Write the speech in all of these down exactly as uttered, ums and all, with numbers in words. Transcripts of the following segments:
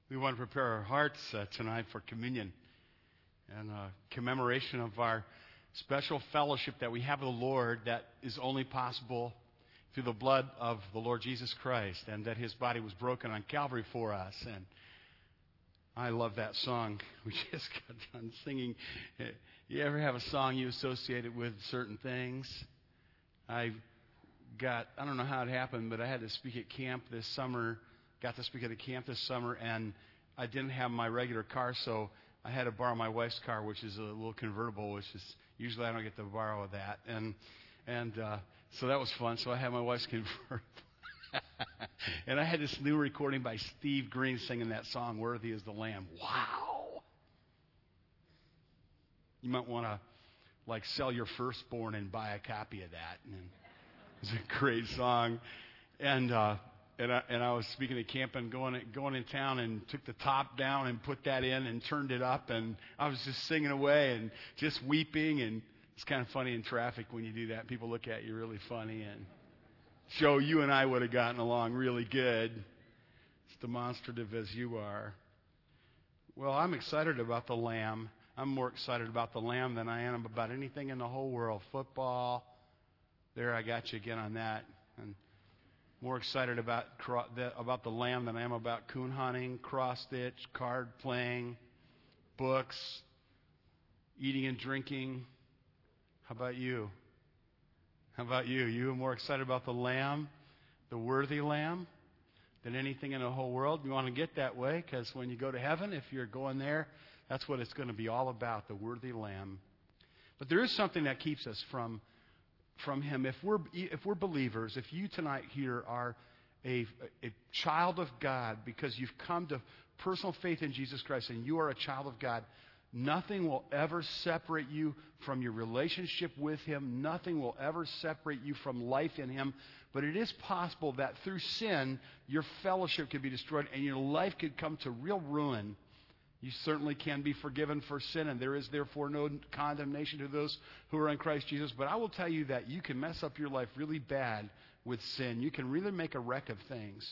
We want to prepare our hearts uh, tonight for communion and uh, commemoration of our special fellowship that we have with the Lord that is only possible through the blood of the Lord Jesus Christ, and that His body was broken on Calvary for us. And I love that song. We just got done singing. You ever have a song you associated with certain things? I got, I don't know how it happened, but I had to speak at camp this summer. Got to speak at a camp this summer, and I didn't have my regular car, so I had to borrow my wife's car, which is a little convertible, which is usually I don't get to borrow that. And and uh, so that was fun. So I had my wife's convertible. And I had this new recording by Steve Green singing that song, "Worthy is the Lamb." Wow. You might want to, like, sell your firstborn and buy a copy of that. And it's a great song. And uh, and I, and I was speaking at camp and going going in town and took the top down and put that in and turned it up. And I was just singing away and just weeping. And it's kind of funny in traffic when you do that. People look at you really funny. And Joe, you and I would have gotten along really good. As demonstrative as you are. Well, I'm excited about the Lamb. I'm more excited about the Lamb than I am about anything in the whole world. Football. There, I got you again on that. And more excited about about the Lamb than I am about coon hunting, cross stitch, card playing, books, eating and drinking. How about you? How about you? You are more excited about the Lamb, the worthy Lamb, than anything in the whole world? You want to get that way, because when you go to heaven, if you're going there, that's what it's going to be all about, the worthy Lamb. But there is something that keeps us from from Him. If we're if we're believers, if you tonight here are a, a child of God because you've come to personal faith in Jesus Christ and you are a child of God, nothing will ever separate you from your relationship with Him. Nothing will ever separate you from life in Him. But it is possible that through sin, your fellowship could be destroyed and your life could come to real ruin. You certainly can be forgiven for sin, and there is therefore no condemnation to those who are in Christ Jesus. But I will tell you that you can mess up your life really bad with sin. You can really make a wreck of things.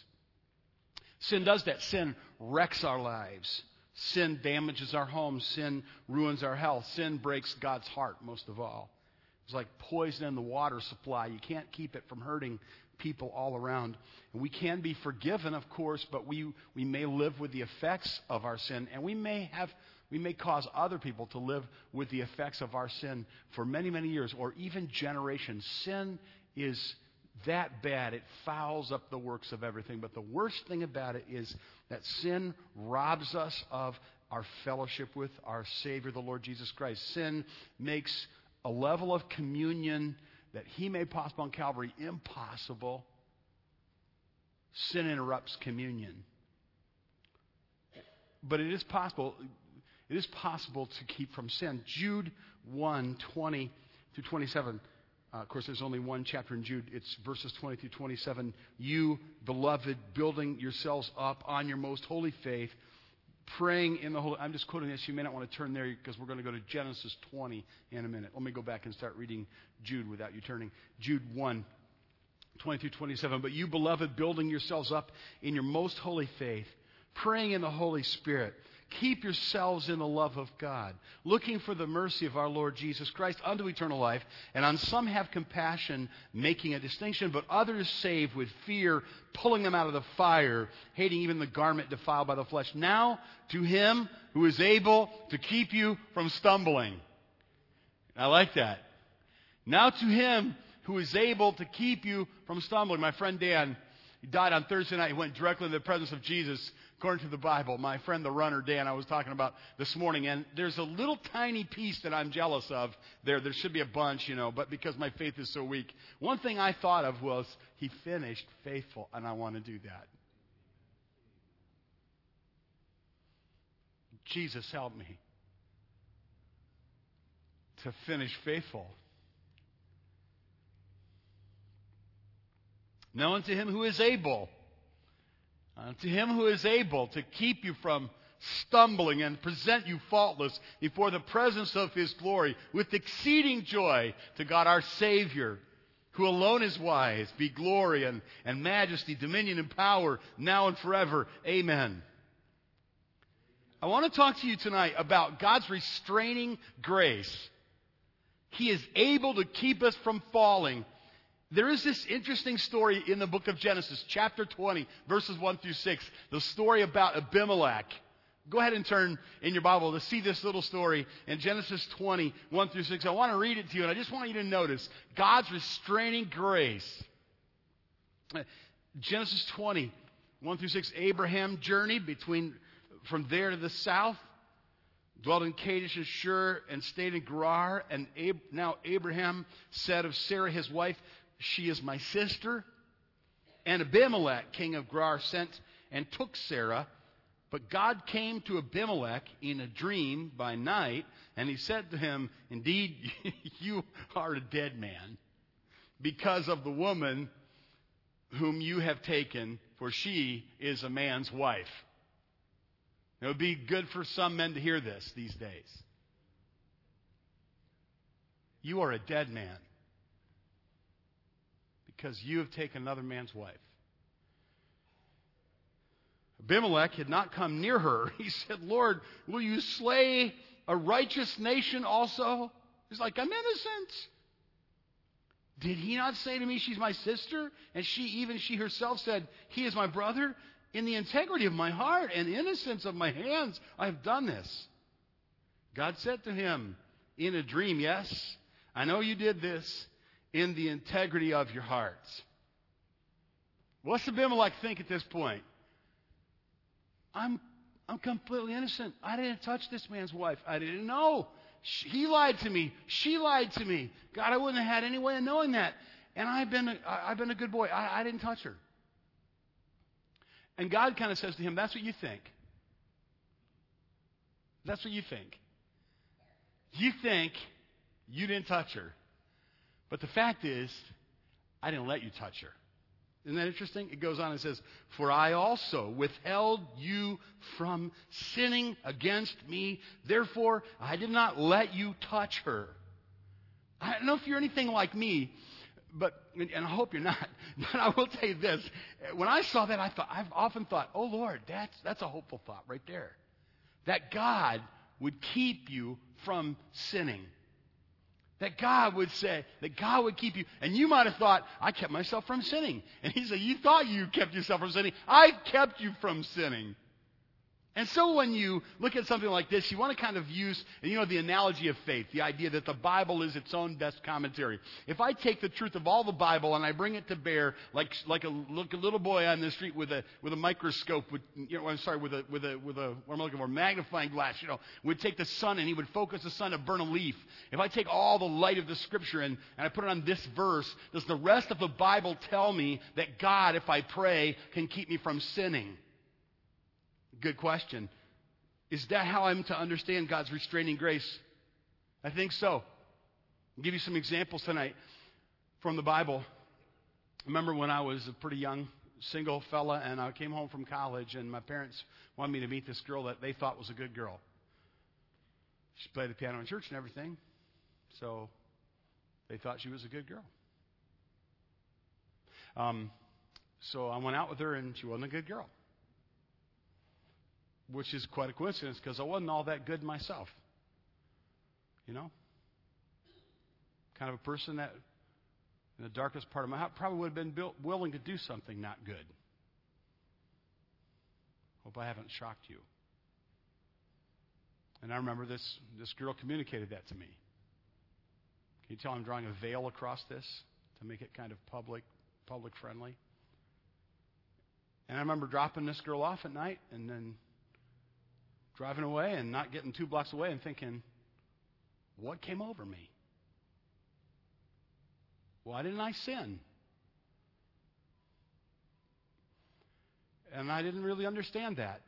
Sin does that. Sin wrecks our lives. Sin damages our homes. Sin ruins our health. Sin breaks God's heart, most of all. It's like poison in the water supply. You can't keep it from hurting people all around. And we can be forgiven, of course, but we, we may live with the effects of our sin, and we may have we may cause other people to live with the effects of our sin for many, many years, or even generations. Sin is that bad. It fouls up the works of everything. But the worst thing about it is that sin robs us of our fellowship with our Savior, the Lord Jesus Christ. Sin makes a level of communion that He made possible on Calvary impossible. Sin interrupts communion. But it is possible, it is possible to keep from sin. Jude one, twenty through twenty-seven. Uh, of course, there's only one chapter in Jude. It's verses twenty through twenty-seven. You, beloved, building yourselves up on your most holy faith, praying in the Holy... I'm just quoting this. You may not want to turn there because we're going to go to Genesis twenty in a minute. Let me go back and start reading Jude without you turning. Jude one, twenty through twenty-seven. But you, beloved, building yourselves up in your most holy faith, praying in the Holy Spirit, keep yourselves in the love of God, looking for the mercy of our Lord Jesus Christ unto eternal life. And on some have compassion, making a distinction, but others save with fear, pulling them out of the fire, hating even the garment defiled by the flesh. Now to Him who is able to keep you from stumbling. I like that. Now to Him who is able to keep you from stumbling. My friend Dan, he died on Thursday night. He went directly into the presence of Jesus, according to the Bible. My friend, the runner, Dan, I was talking about this morning. And there's a little tiny piece that I'm jealous of there. There should be a bunch, you know, but because my faith is so weak. One thing I thought of was he finished faithful, and I want to do that. Jesus, help me to finish faithful. Now unto Him who is able, unto Him who is able to keep you from stumbling and present you faultless before the presence of His glory with exceeding joy, to God our Savior, who alone is wise, be glory and, and majesty, dominion and power, now and forever. Amen. I want to talk to you tonight about God's restraining grace. He is able to keep us from falling. There is this interesting story in the book of Genesis, chapter twenty, verses one through six, the story about Abimelech. Go ahead and turn in your Bible to see this little story in Genesis twenty, one through six. I want to read it to you, and I just want you to notice God's restraining grace. Genesis twenty, one through six, Abraham journeyed between from there to the south, dwelt in Kadesh and Shur, and stayed in Gerar. And Ab- now Abraham said of Sarah his wife, "She is my sister." And Abimelech, king of Gerar, sent and took Sarah. But God came to Abimelech in a dream by night, and he said to him, "Indeed, you are a dead man, because of the woman whom you have taken, for she is a man's wife." It would be good for some men to hear this these days. You are a dead man, because you have taken another man's wife. Abimelech had not come near her. He said, "Lord, will you slay a righteous nation also?" He's like, "I'm innocent. Did he not say to me, 'She's my sister'?" And she, even she herself said, "He is my brother. In the integrity of my heart and innocence of my hands, I have done this." God said to him in a dream, "Yes, I know you did this in the integrity of your heart." What's Abimelech think at this point? I'm, I'm completely innocent. I didn't touch this man's wife. I didn't know. She, he lied to me. She lied to me. God, I wouldn't have had any way of knowing that. And I've been a, I've been a good boy. I, I didn't touch her. And God kind of says to him, "That's what you think. That's what you think. You think you didn't touch her. But the fact is, I didn't let you touch her." Isn't that interesting? It goes on and says, "For I also withheld you from sinning against me. Therefore, I did not let you touch her." I don't know if you're anything like me, but and I hope you're not. But I will tell you this: when I saw that, I thought I've often thought, "Oh Lord, that's that's a hopeful thought right there. That God would keep you from sinning. That God would say, that God would keep you." And you might have thought, "I kept myself from sinning." And he said, "You thought you kept yourself from sinning. I kept you from sinning." And so when you look at something like this, you want to kind of use, you know, the analogy of faith, the idea that the Bible is its own best commentary. If I take the truth of all the Bible and I bring it to bear, like like a, look, a little boy on the street with a with a microscope, with, you know, I'm sorry, with a with a with a what am I looking for, magnifying glass, you know, would take the sun and he would focus the sun to burn a leaf. If I take all the light of the Scripture and, and I put it on this verse, does the rest of the Bible tell me that God, if I pray, can keep me from sinning? Good question. Is that how I'm to understand God's restraining grace? I think so. I'll give you some examples tonight from the Bible. I remember when I was a pretty young single fella and I came home from college and my parents wanted me to meet this girl that they thought was a good girl. She played the piano in church and everything, so they thought she was a good girl. Um, so I went out with her and she wasn't a good girl. Which is quite a coincidence because I wasn't all that good myself. You know? Kind of a person that, in the darkest part of my heart, probably would have been built, willing to do something not good. Hope I haven't shocked you. And I remember this, this girl communicated that to me. Can you tell I'm drawing a veil across this to make it kind of public, public friendly? And I remember dropping this girl off at night and then driving away and not getting two blocks away and thinking, what came over me? Why didn't I sin? And I didn't really understand that.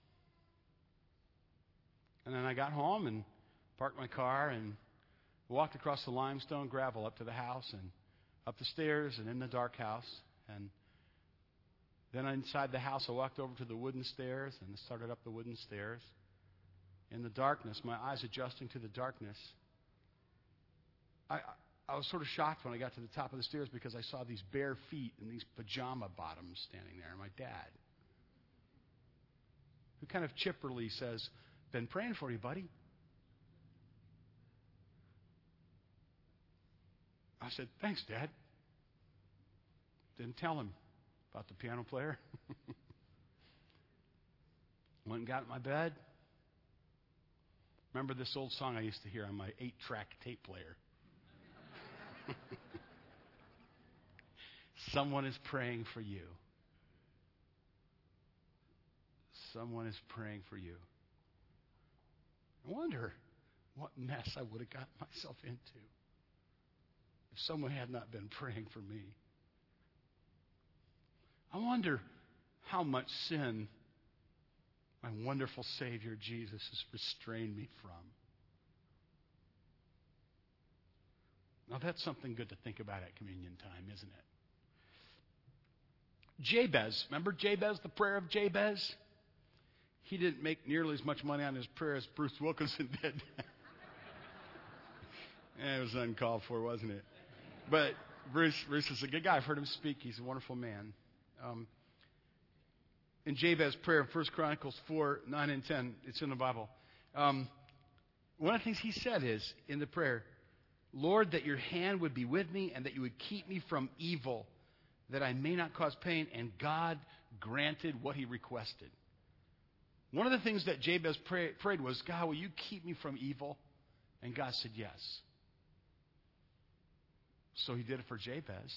And then I got home and parked my car and walked across the limestone gravel up to the house and up the stairs and in the dark house. And then inside the house, I walked over to the wooden stairs and started up the wooden stairs. In the darkness, my eyes adjusting to the darkness, I, I was sort of shocked when I got to the top of the stairs because I saw these bare feet and these pajama bottoms standing there. And my dad, who kind of chipperly says, Been praying for you, buddy. I said, thanks, Dad. Didn't tell him about the piano player. Went and got in my bed. Remember this old song I used to hear on my eight-track tape player? Someone is praying for you. Someone is praying for you. I wonder what mess I would have gotten myself into if someone had not been praying for me. I wonder how much sin my wonderful Savior Jesus has restrained me from. Now that's something good to think about at communion time, isn't it? Jabez, remember Jabez, the prayer of Jabez? He didn't make nearly as much money on his prayer as Bruce Wilkinson did. It was uncalled for, wasn't it? But Bruce, Bruce is a good guy. I've heard him speak. He's a wonderful man. Um, in Jabez's prayer in First Chronicles four, nine, and ten, it's in the Bible. Um, one of the things he said is, in the prayer, Lord, that your hand would be with me and that you would keep me from evil, that I may not cause pain. And God granted what he requested. One of the things that Jabez pray, prayed was, God, will you keep me from evil? And God said yes. So he did it for Jabez.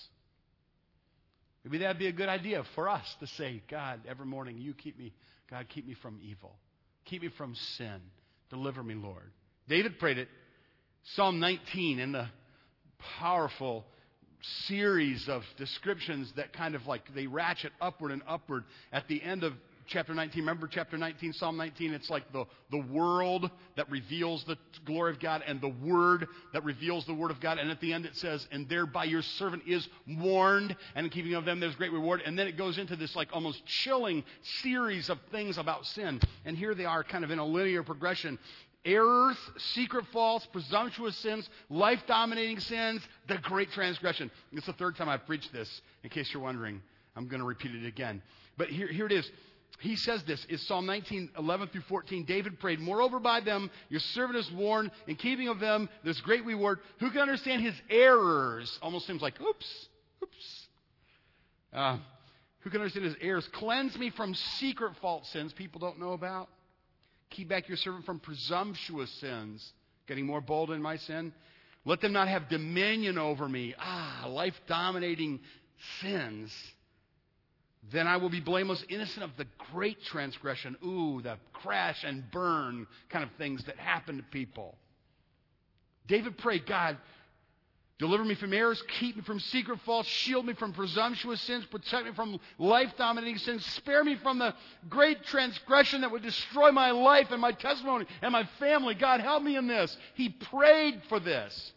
Maybe that would be a good idea for us to say, God, every morning you keep me, God, keep me from evil. Keep me from sin. Deliver me, Lord. David prayed it. Psalm nineteen, in the powerful series of descriptions that kind of like they ratchet upward and upward at the end of chapter nineteen. Remember chapter nineteen, Psalm nineteen? It's like the, the world that reveals the glory of God and the word that reveals the word of God. And at the end it says, and thereby your servant is warned, and in keeping of them there's great reward. And then it goes into this like almost chilling series of things about sin. And here they are kind of in a linear progression. Errors, secret faults, presumptuous sins, life-dominating sins, the great transgression. It's the third time I've preached this, in case you're wondering. I'm going to repeat it again. But here, here it is. He says this, is Psalm nineteen, eleven through fourteen. David prayed, moreover by them, your servant is warned. In keeping of them, there's great reward. Who can understand his errors? Almost seems like, oops, oops. Uh, who can understand his errors? Cleanse me from secret fault sins people don't know about. Keep back your servant from presumptuous sins. Getting more bold in my sin. Let them not have dominion over me. Ah, life-dominating sins. Then I will be blameless, innocent of the great transgression. Ooh, the crash and burn kind of things that happen to people. David prayed, God, deliver me from errors, keep me from secret faults, shield me from presumptuous sins, protect me from life-dominating sins, spare me from the great transgression that would destroy my life and my testimony and my family. God, help me in this. He prayed for this.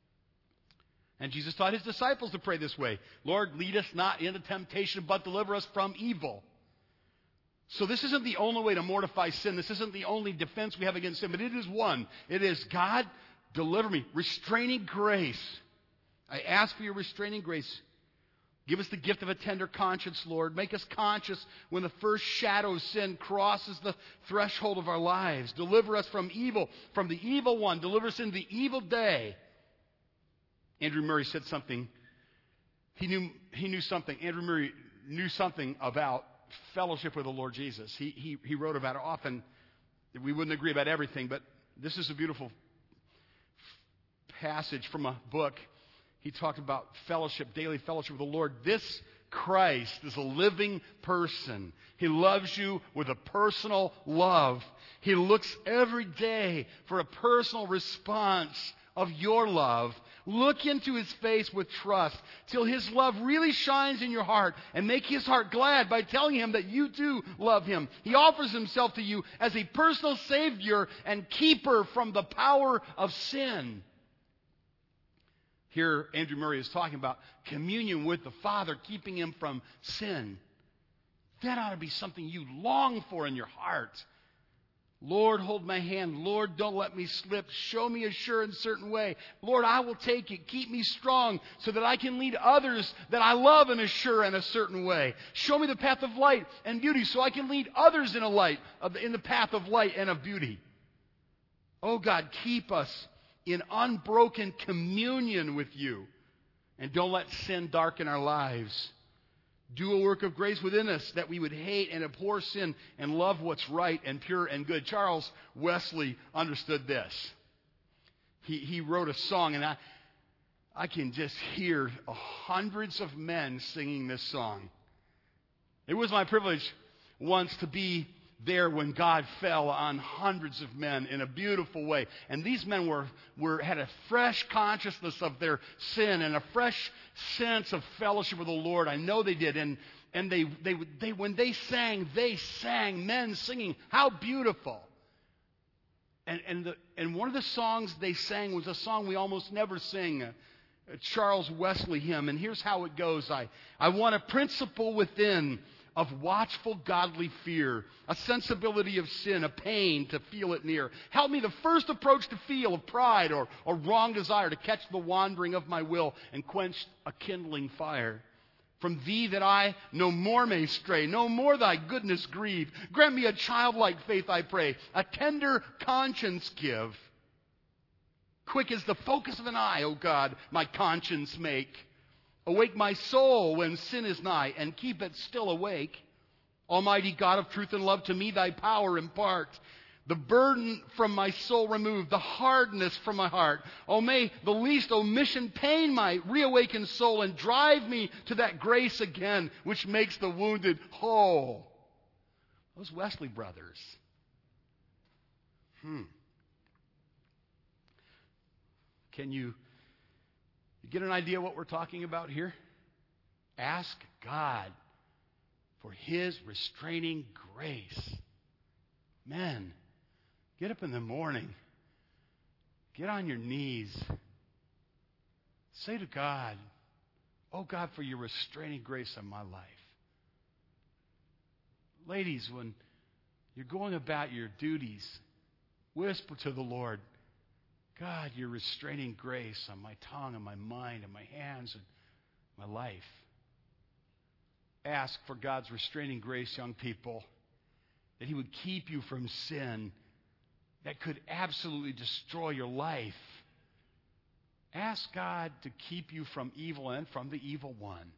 And Jesus taught his disciples to pray this way. Lord, lead us not into temptation, but deliver us from evil. So this isn't the only way to mortify sin. This isn't the only defense we have against sin, but it is one. It is, God, deliver me. Restraining grace. I ask for your restraining grace. Give us the gift of a tender conscience, Lord. Make us conscious when the first shadow of sin crosses the threshold of our lives. Deliver us from evil, from the evil one. Deliver us in the evil day. Andrew Murray said something. He knew, he knew something. Andrew Murray knew something about fellowship with the Lord Jesus. He, he, he wrote about it often. We wouldn't agree about everything, but this is a beautiful passage from a book. He talked about fellowship, daily fellowship with the Lord. This Christ is a living person. He loves you with a personal love. He looks every day for a personal response of your love. Look into his face with trust till his love really shines in your heart, and make his heart glad by telling him that you do love him. He offers himself to you as a personal Savior and keeper from the power of sin. Here, Andrew Murray is talking about communion with the Father, keeping him from sin. That ought to be something you long for in your heart. Lord, hold my hand. Lord, don't let me slip. Show me a sure and certain way. Lord, I will take it. Keep me strong so that I can lead others that I love in a sure and a certain way. Show me the path of light and beauty so I can lead others in a light, in the path of light and of beauty. Oh God, keep us in unbroken communion with you. And don't let sin darken our lives. Do a work of grace within us that we would hate and abhor sin and love what's right and pure and good. Charles Wesley understood this. He, he wrote a song, and I, I can just hear hundreds of men singing this song. It was my privilege once to be there when God fell on hundreds of men in a beautiful way. And these men were, were had a fresh consciousness of their sin and a fresh sense of fellowship with the Lord. I know they did. And, and they, they, they, when they sang, they sang, men singing. How beautiful. And, and, the, and one of the songs they sang was a song we almost never sing, a, a Charles Wesley hymn. And here's how it goes. I, I want a principle within of watchful godly fear, a sensibility of sin, a pain to feel it near. Help me the first approach to feel of pride or, or wrong desire, to catch the wandering of my will and quench a kindling fire. From thee that I no more may stray, no more thy goodness grieve. Grant me a childlike faith, I pray, a tender conscience give. Quick as the focus of an eye, O God, my conscience make. Awake my soul when sin is nigh, and keep it still awake. Almighty God of truth and love, to me thy power impart. The burden from my soul remove, the hardness from my heart. Oh, may the least omission pain my reawakened soul, and drive me to that grace again, which makes the wounded whole. Those Wesley brothers. Hmm. Can you You get an idea what we're talking about here? Ask God for His restraining grace. Men, get up in the morning. Get on your knees. Say to God, oh God, for your restraining grace on my life. Ladies, when you're going about your duties, whisper to the Lord, God, your restraining grace on my tongue and my mind and my hands and my life. Ask for God's restraining grace, young people, that He would keep you from sin that could absolutely destroy your life. Ask God to keep you from evil and from the evil one.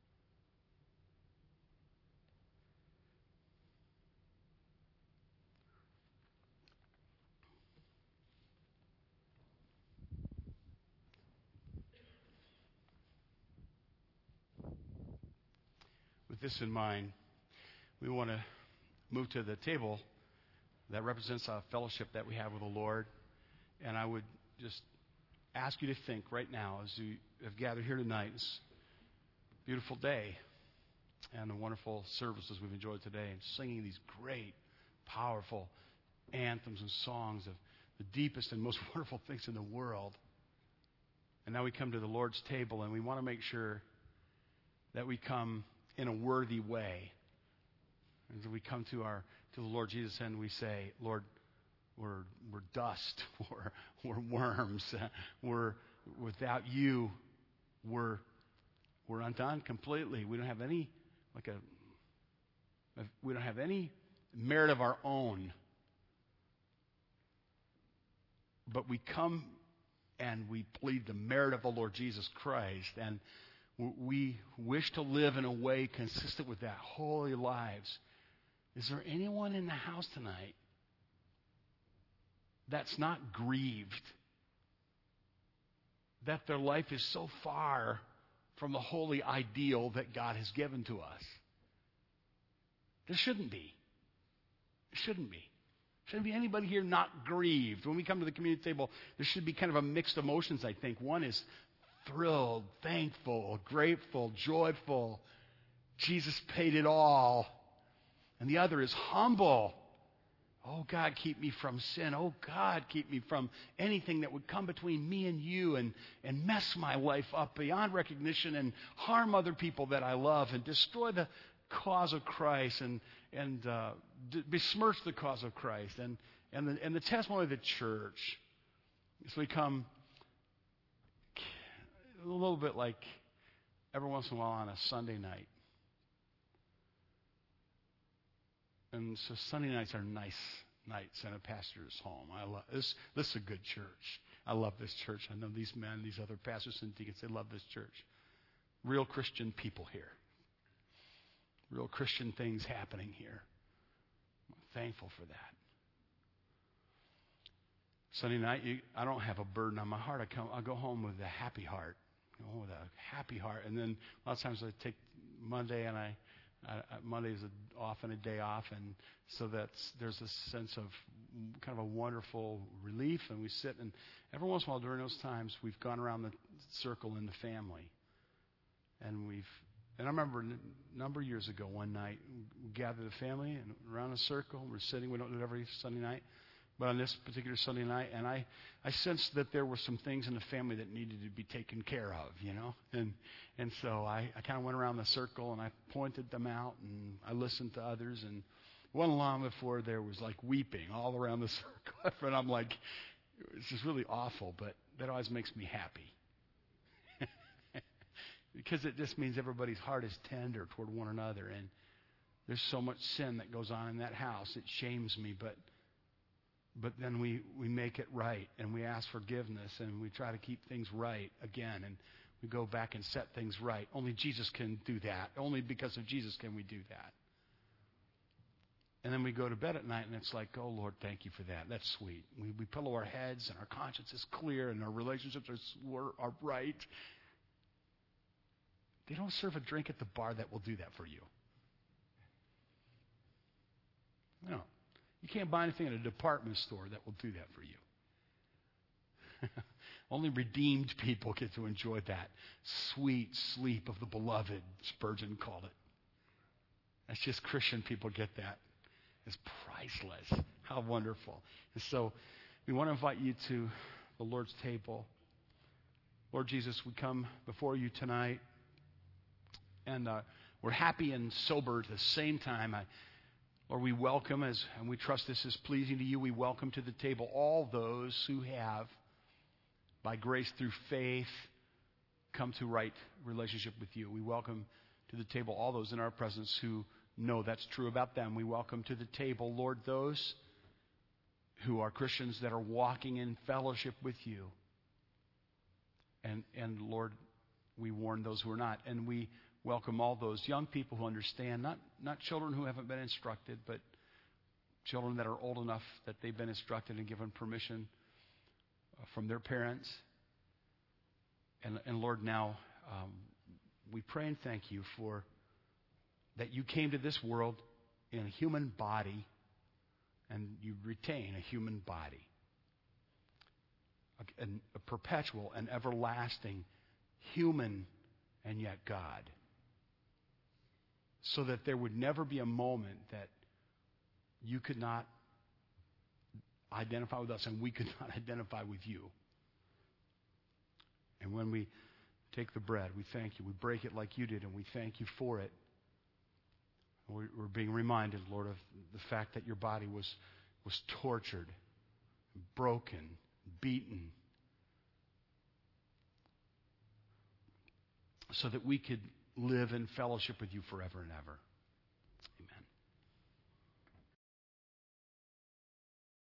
With this in mind, we want to move to the table that represents a fellowship that we have with the Lord. And I would just ask you to think right now, as you have gathered here tonight, it's a beautiful day and the wonderful services we've enjoyed today, and singing these great, powerful anthems and songs of the deepest and most wonderful things in the world. And now we come to the Lord's table, and we want to make sure that we come in a worthy way. And so we come to our to the Lord Jesus and we say, Lord, we're we're dust, we're we're worms, we're without you, we're we're undone completely. We don't have any like a we don't have any merit of our own. But we come and we plead the merit of the Lord Jesus Christ, and we wish to live in a way consistent with that, holy lives. Is there anyone in the house tonight that's not grieved that their life is so far from the holy ideal that God has given to us? There shouldn't be. There shouldn't be. Shouldn't be anybody here not grieved. When we come to the community table, there should be kind of a mixed emotions, I think. One is thrilled, thankful, grateful, joyful. Jesus paid it all. And the other is humble. Oh, God, keep me from sin. Oh, God, keep me from anything that would come between me and you and, and mess my life up beyond recognition and harm other people that I love and destroy the cause of Christ and, and uh, d- besmirch the cause of Christ and, And the, and the testimony of the church is we come a little bit like every once in a while on a Sunday night. And so Sunday nights are nice nights in a pastor's home. I love this. This is a good church. I love this church. I know these men, these other pastors and deacons, they love this church. Real Christian people here. Real Christian things happening here. I'm thankful for that. Sunday night, you, I don't have a burden on my heart. I come, I go home with a happy heart. I go home with a happy heart. And then a lot of times I take Monday and I, I Monday is a, often a day off, and so that's there's a sense of kind of a wonderful relief. And we sit, and every once in a while during those times, we've gone around the circle in the family, and we've. And I remember a number of years ago, one night, we gathered the family and around a circle. We're sitting. We don't do it every Sunday night. But on this particular Sunday night, and I, I sensed that there were some things in the family that needed to be taken care of, you know. And and so I, I kind of went around the circle, and I pointed them out, and I listened to others. And it wasn't long before there was, like, weeping all around the circle. And I'm like, this is really awful, but that always makes me happy. Because it just means everybody's heart is tender toward one another. And there's so much sin that goes on in that house. It shames me, but... But then we, we make it right, and we ask forgiveness, and we try to keep things right again, and we go back and set things right. Only Jesus can do that. Only because of Jesus can we do that. And then we go to bed at night, and it's like, oh, Lord, thank you for that. That's sweet. We, we pillow our heads, and our conscience is clear, and our relationships are, are right. They don't serve a drink at the bar that will do that for you. No. You can't buy anything at a department store that will do that for you. Only redeemed people get to enjoy that sweet sleep of the beloved, Spurgeon called it. That's just Christian people get that. It's priceless. How wonderful. And so we want to invite you to the Lord's table. Lord Jesus, we come before you tonight, and uh, we're happy and sober at the same time. I Lord, we welcome, as and we trust this is pleasing to you, we welcome to the table all those who have, by grace through faith, come to right relationship with you. We welcome to the table all those in our presence who know that's true about them. We welcome to the table, Lord, those who are Christians that are walking in fellowship with you. And, and Lord, we warn those who are not. And we welcome all those young people who understand, not, not children who haven't been instructed, but children that are old enough that they've been instructed and given permission uh, from their parents. And, and Lord, now um, we pray and thank you for that you came to this world in a human body, and you retain a human body, a, a, a perpetual and everlasting human and yet God. So that there would never be a moment that you could not identify with us and we could not identify with you. And when we take the bread, we thank you. We break it like you did, and we thank you for it. We're, we're being reminded, Lord, of the fact that your body was, was tortured, broken, beaten, so that we could live in fellowship with you forever and ever.